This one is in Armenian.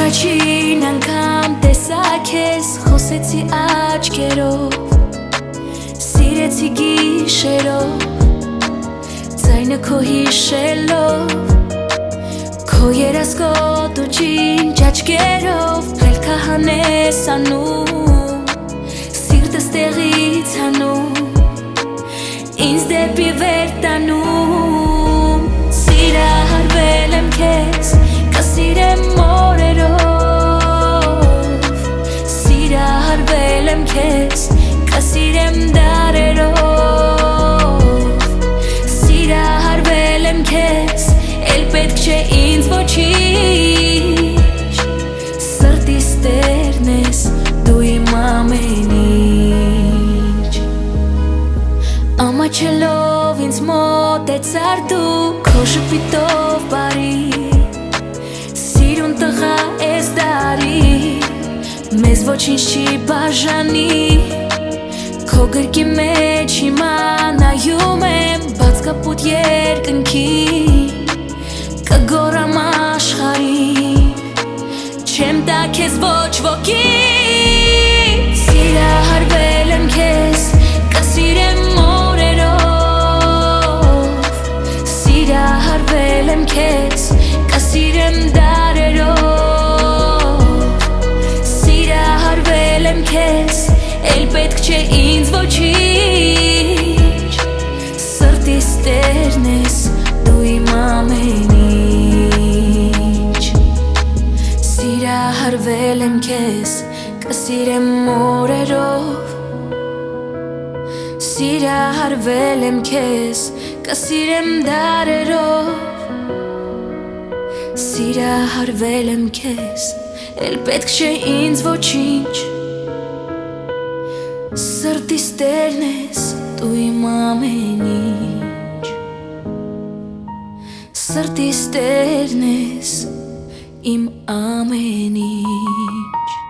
առաջին անգամ տեսա քեզ, խոսեցի աչքերով, սիրեցի գիշերով, ձայնը քո հիշելով, քո երազկոտ ու ջինջ աչքերով, ելքը հանես անում, սիրտս տեղից հանում, ինձ դեպի վեր տանում, սիրահարվել եմ քեզ, կսիրեմ օրերով, սիրահարվել եմ քեզ, կսիրեմ դարերով, սիրահարվել եմ քեզ, էլ պետք չէ ինձ ոչինչ, սրտիս տերն ես, դու իմ ամեն ինչ, ամաչելով ինձ մոտեցար դու, քո շփիտով բարի, սիրուն տղա ես դարի, մեզ ոչինչ չի բաժանի, քո գրկի մեջ հիմա նայում եմ, բաց կապուտ երկնքին, կգոռամ աշխարհին, չեմ տա քեզ ոչ ոքի, սիրահարվել եմ քեզ, կսիրեմ օրերով, սիրահարվել եմ քեզ, կսիրեմ դարերով, սիրահարվել եմ քեզ, էլ պետք չէ ինձ ոչինչ, սրտիս տերն ես, դու իմ ամեն ինչ, սիրահարվել եմ քեզ, կսիրեմ օրերով, սիրահարվել եմ քեզ, կսիրեմ դարերով, սիրահարվել եմ քեզ, էլ պետք չէ ինձ ոչինչ, սրտիս տերն ես, դու իմ ամեն ինչ, սրտիս տերն ես, իմ ամեն ինչ